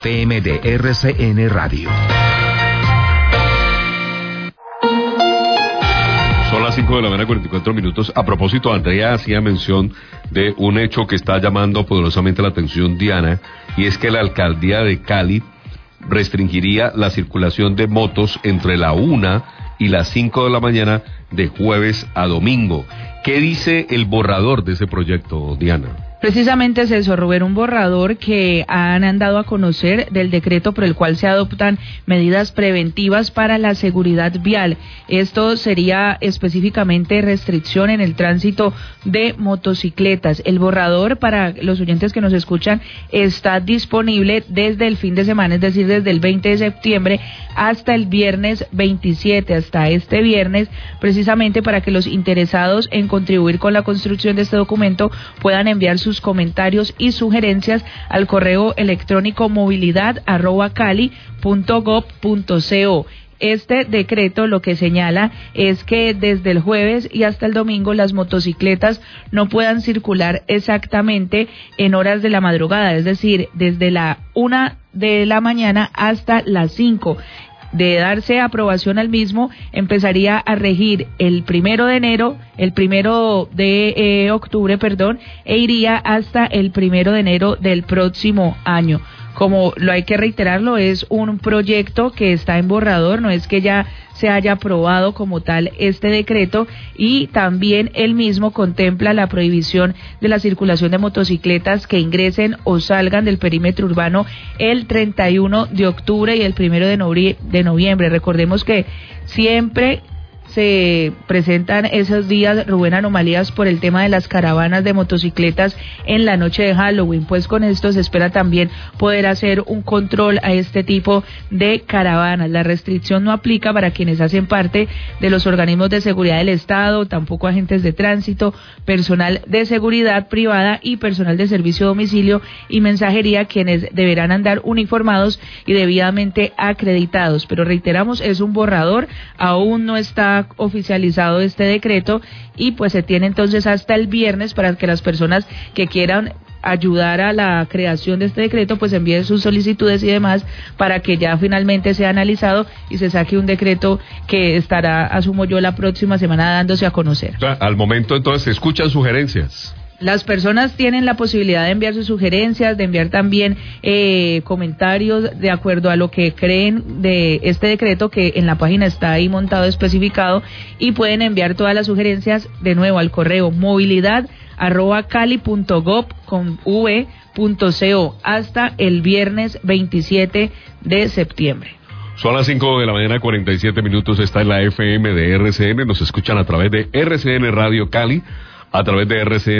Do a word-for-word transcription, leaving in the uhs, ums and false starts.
F M de R C N Radio. Son las cinco de la mañana, cuarenta y cuatro minutos. A propósito, Andrea hacía mención de un hecho que está llamando poderosamente la atención, Diana, y es que la alcaldía de Cali restringiría la circulación de motos entre la una y las cinco de la mañana de jueves a domingo. ¿Qué dice el borrador de ese proyecto, Diana? Precisamente es eso, Rubén, un borrador que han andado a conocer del decreto por el cual se adoptan medidas preventivas para la seguridad vial. Esto sería específicamente restricción en el tránsito de motocicletas. El borrador, para los oyentes que nos escuchan, está disponible desde el fin de semana, es decir, desde el veinte de septiembre hasta el viernes veintisiete, hasta este viernes, precisamente para que los interesados en contribuir con la construcción de este documento puedan enviar sus comentarios y sugerencias al correo electrónico movilidad arroba cali punto gob punto co. Este decreto lo que señala es que desde el jueves y hasta el domingo las motocicletas no puedan circular exactamente en horas de la madrugada, es decir, desde la una de la mañana hasta las cinco. De darse aprobación al mismo, empezaría a regir el primero de enero, el primero de eh, octubre, perdón, e iría hasta el primero de enero del próximo año. Como lo hay que reiterarlo, es un proyecto que está en borrador, no es que ya se haya aprobado como tal este decreto, y también el mismo contempla la prohibición de la circulación de motocicletas que ingresen o salgan del perímetro urbano el treinta y uno de octubre y el primero de noviembre. Recordemos que siempre se presentan esos días, Rubén, anomalías por el tema de las caravanas de motocicletas en la noche de Halloween. Pues con esto se espera también poder hacer un control a este tipo de caravanas. La restricción no aplica para quienes hacen parte de los organismos de seguridad del Estado, tampoco agentes de tránsito, personal de seguridad privada y personal de servicio a domicilio y mensajería, quienes deberán andar uniformados y debidamente acreditados. Pero reiteramos, es un borrador, aún no está oficializado este decreto, y pues se tiene entonces hasta el viernes para que las personas que quieran ayudar a la creación de este decreto pues envíen sus solicitudes y demás para que ya finalmente sea analizado y se saque un decreto que estará, asumo yo, la próxima semana dándose a conocer. Al momento entonces se escuchan sugerencias. Las personas tienen la posibilidad de enviar sus sugerencias, de enviar también eh, comentarios de acuerdo a lo que creen de este decreto, que en la página está ahí montado, especificado, y pueden enviar todas las sugerencias de nuevo al correo movilidad arroba cali punto gob con v punto co hasta el viernes veintisiete de septiembre. Son las cinco de la mañana, cuarenta y siete minutos, está en la F M de R C N, nos escuchan a través de R C N Radio Cali, a través de R C N